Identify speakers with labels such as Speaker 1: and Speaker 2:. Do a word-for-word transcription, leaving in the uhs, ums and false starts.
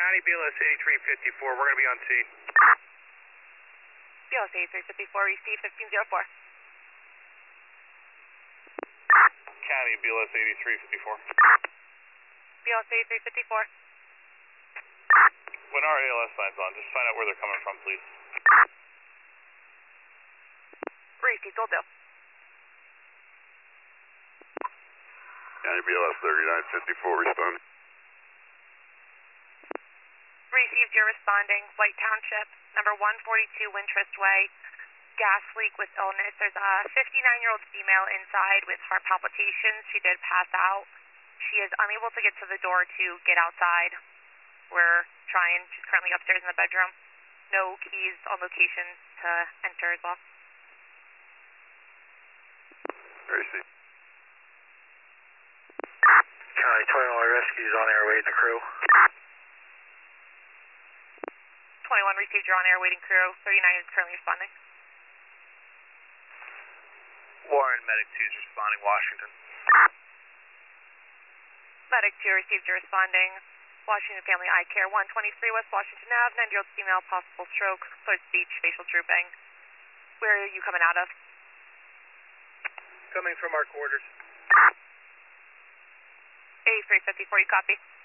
Speaker 1: County, B L S eighty-three fifty-four, we're going to be on scene.
Speaker 2: B L S eighty-three fifty-four, receive fifteen oh four.
Speaker 1: County, B L S eighty-three fifty-four.
Speaker 2: B L S eighty-three fifty-four.
Speaker 1: When our A L S sign's on, just find out where they're coming from, please.
Speaker 2: Receive, will do.
Speaker 3: County, B L S thirty-nine fifty-four, responding.
Speaker 2: Received, you're responding. White Township, number one forty-two Wintrust Way. Gas leak with illness. There's a fifty-nine-year-old female inside with heart palpitations. She did pass out. She is unable to get to the door to get outside. We're trying. She's currently upstairs in the bedroom. No keys on location to enter as well.
Speaker 3: Receive.
Speaker 4: County twenty-one rescues on air waiting the crew.
Speaker 2: twenty-one received, you're on air waiting crew. thirty-nine is currently responding.
Speaker 1: Warren, Medic two is responding, Washington.
Speaker 2: Medic two received, you're responding. Washington Family Eye Care, one twenty-three West Washington Avenue, ninety-year-old female, possible stroke, third speech, facial drooping. Where are you coming out of?
Speaker 1: Coming from our quarters.
Speaker 2: eighty-three fifty-four, you copy?